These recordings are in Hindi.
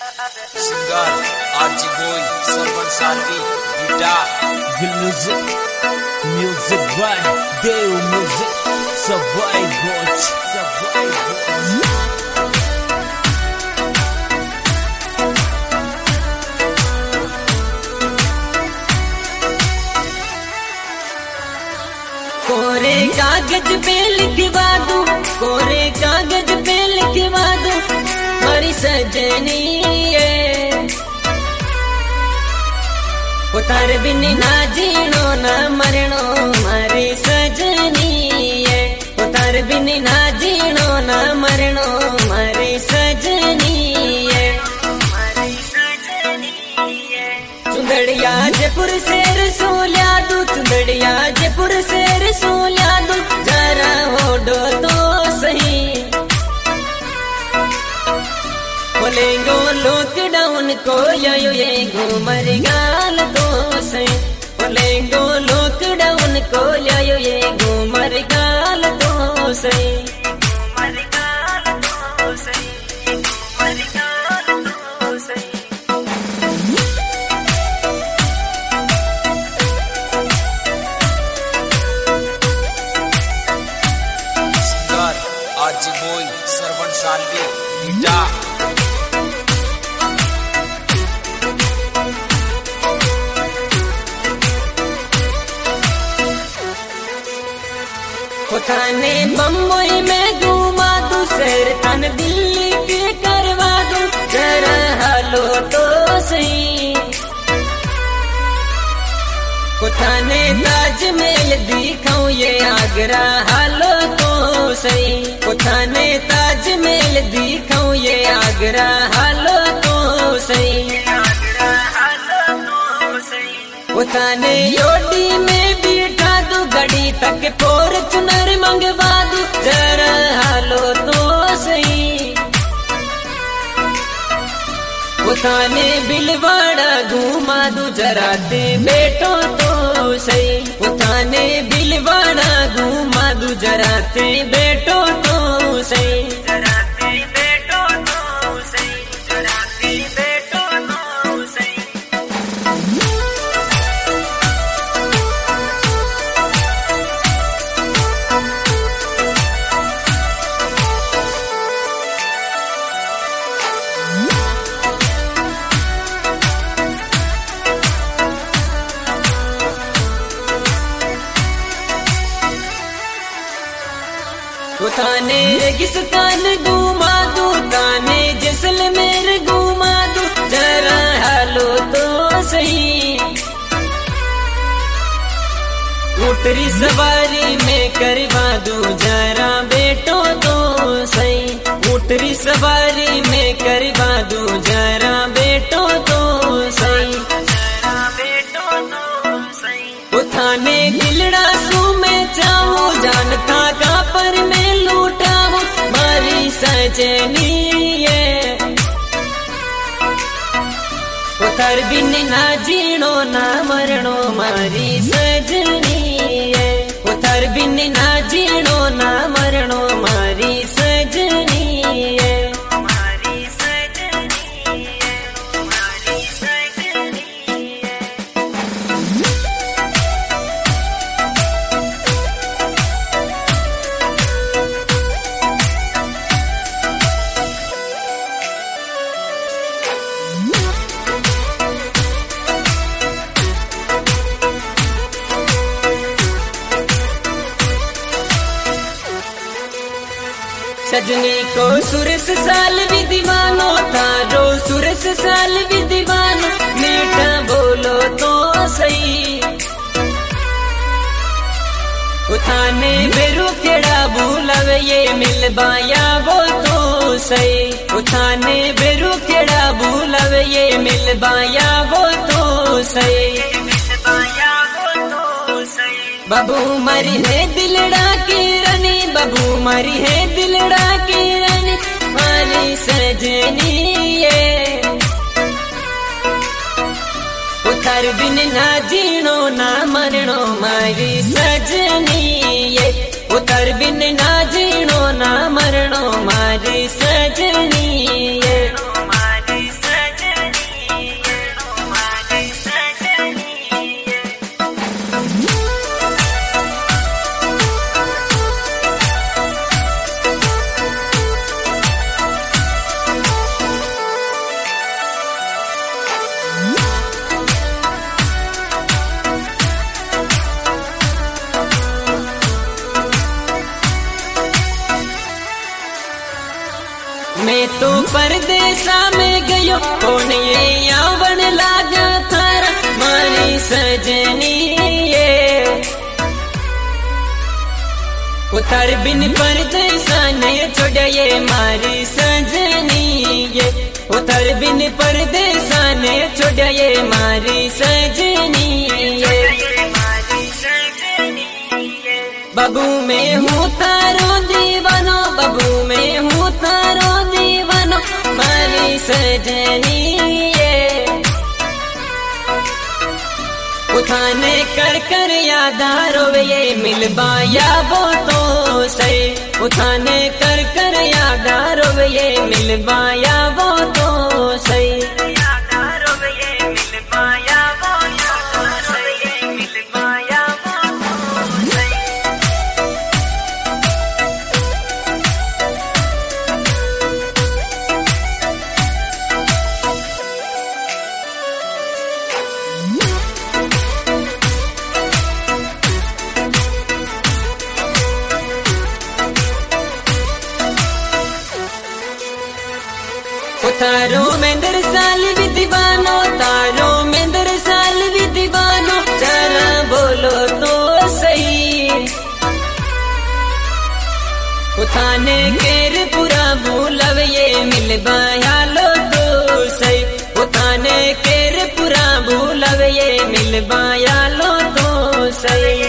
Singer RG boy Sarvan Salvi guitar music by Dev music Sawai गोच कोरे कागज पे लिखवा दूं, कोरे कागज पे लिखवा दूं मारी सजनी उतार बिन ना जीणो ना मरणो मारी सजनी उतार बिन ना जीणो ना मरणो मारी सजनी चुंदड़िया जयपुर से रसोलिया दूं, चुंदड़िया जयपुर से रसोलिया दूं जरा होडो तो सही बोलेंगो लॉकडाउन को यो ये घूमर गाल तो सही बोलेंगो लॉकडाउन को यो ये घूमर गाल तो सही singer RG boy Sarvan Salvi guitar थाने बम्बई में घुमा दूं, शहर थान दिल्ली के करवा दूं जरा हालो तो सही थाने ताजमहल दिखाऊं ये आगरा हालो तो सही थाने ताजमहल दिखाऊं ये आगरा हालो तो सही थाने योडी में बिठा दूं गड़ी तक फॉर्च्यूनर मंगवा दूं जरा हालो तो सही थाने बिलवाड़ा घुमा दूं जरा दे बेटो तो सही थाने बिलवाड़ा घुमा दूं जरा ते बेटो तो सही थाने रेगिस्तान घुमा दूं, थाने जैसलमेर घुमा दूं जरा हालो तो सही ऊटरी सवारी में करवा दूं जरा बेटो तो सही ऊटरी सवारी में करवा दूं जरा बेटो तो सही थाने दिलड़ा सू में चाहूं जानता का पर में लूटाऊं मारी सजनी उतर बिन ना जीणो ना मरणो मारी सजनी उतर बिन ना जीणो ना मरणो मारी सजनी सजनी को सुरस साल भी दीवानो तारो सुरस साल भी दीवानो मीठा बोलो तो सही थाने बेरू केड़ा भूलवे ये मिल बाया वो तो सही थाने बेरू केड़ा भूलवे ये मिल बाया वो तो सही बाबू मरी है दिलड़ा की रानी बाबू मरी है दिलड़ा की रानी मारी सजनी उतर बिन ना जीणो ना मरणो मारी सजनी उतर बिन ना जीणो ना मरणो मारी सजनी। तो परदेसा में गयो कौन ये आवण लागा थारा मारी सजनी ये उतर बिन परदेसा ने छोड़े मारी सजनी ये उतर बिन परदेसा ने छोड़े मारी सजनी ये बबू में हूँ तारो दीवानो बबू में हूँ तारो दीवानो मारी सजनी ये उठाने कर कर यादारो ये मिलबाया वो तो सही उठाने कर कर यादारो ये मिलबाया वो तो सही तारो में दरसाल भी दीवानो तारो में दरसाल भी दीवानो जरा बोलो तो सही उठाने केर पूरा भूलव ये मिलबाया लो तो सही उठाने केर पूरा भूलव ये मिलबाया लो तो सही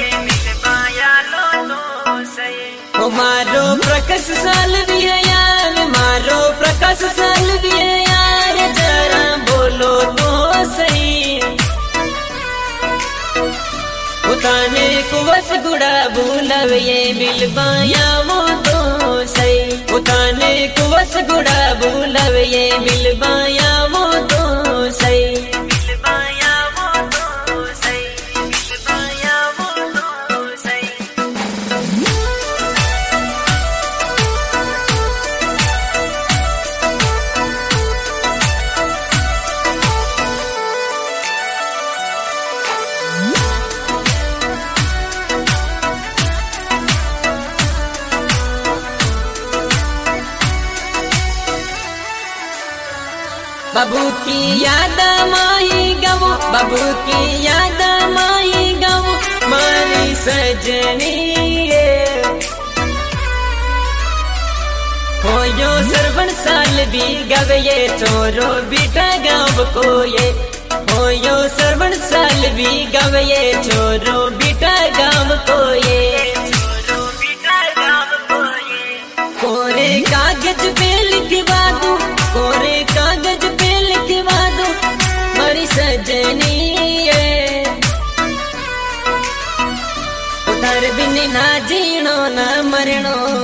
मारो प्रकाश साल भी है यार मारो प्रकाश साल भी है यार जरा बोलो तो सही उताने कुवस गुड़ा भूलव ये मिलबाया वो तो सही उताने कुवस गुड़ा भूलव ये मिलबाया वो तो सही बाबू की याद माही गवो बाबू की याद माही गवो मारी सजनी होयो सरवण साल भी गवे चोरो बीटा गाँव को ये होयो सरवण साल भी गवे चोरो बीटा गाँव को ये कोरे कागज पे लिखवा दूं कोरे कागज पे लिखवा दूं मारी सजनी उधर बिन ना जीणो ना मरणो